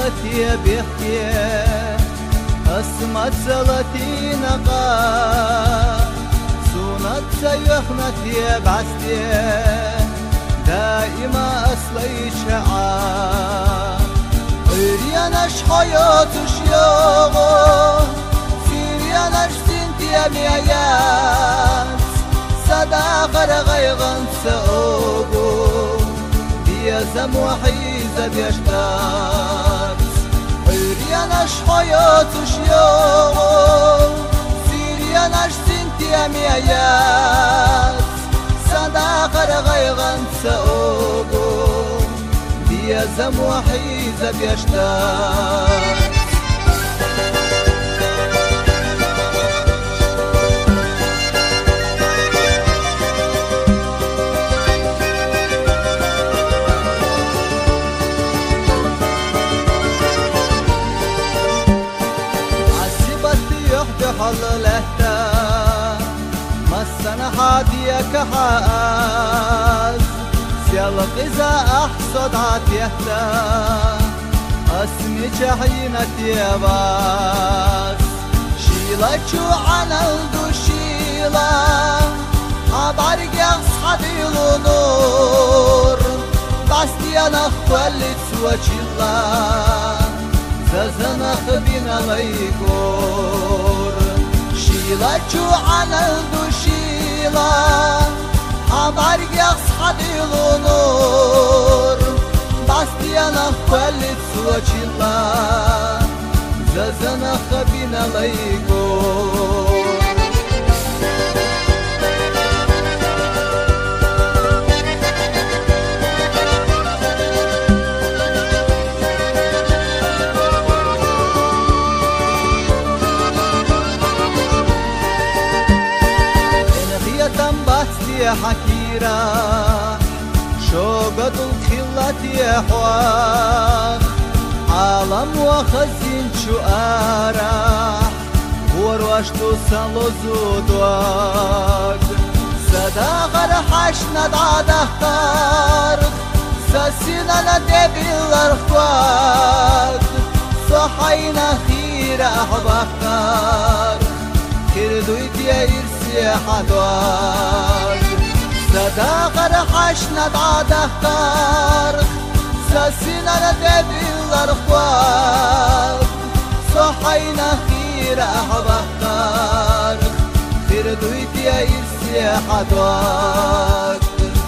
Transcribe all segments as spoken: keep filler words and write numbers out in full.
صلتي بيحكي اسمت صلتي نقا سونت سيخنتي بعستي دائما اصلي شعار ريانش حياتش يوغو سيريانش سنتي ميايات صداقر غيغن سأوغو ديزم وحيزة بيشتات ريانش حياتش يوغو سيريانش سنتي ميايات صداقر غيغن سأوغو ديزم وحيزة بيشتات حل لهتا مسنا حادية كحاز سيالق إذا أحصد عاتيهتا أسمي جحينة يباس شيلة شو عنا الدو شيلة عبارك يصحد النور بس أنا خلت وجيلا زازنا خبينا ليكور شيلة جوعنا الدو شيلة عمارك يصحد النور بس أنا خلت وجيلا زازنا خبينا ليكور يا حكيرة شوقة الخلة يا حواق عالم وخزين شو آراح وروش توصلوا زودواق صداقة رحشنا دعدهتار ساسينا ندبي الارخواق صحينا خيرة أحبختار كردويت يا إرسي حدواق صداقة رحشنا دعدهتار ساسينا ندبي الارخواق صحينا خيرة أحبختار كردويت يا إرسي حدواق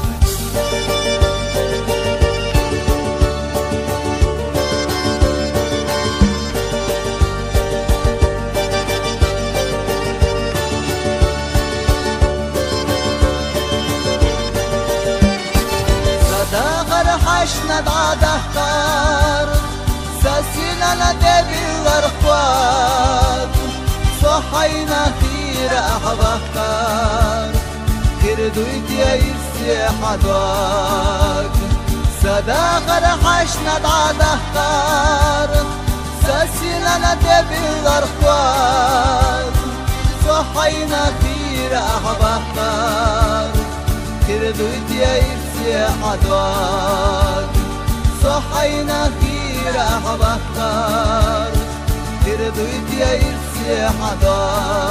رحشنا دعدهتار ساسينا ندبي الارخواق صحينا خيرة أحبختار كردويت يا إرسي حدواق صداقة رحشنا دعدهتار ساسينا ندبي الارخواق صحينا خيرة أحبختار كردويت يا إرسي حدواق صحينا خيرة أحبختار كردويت يا إرسي حدواق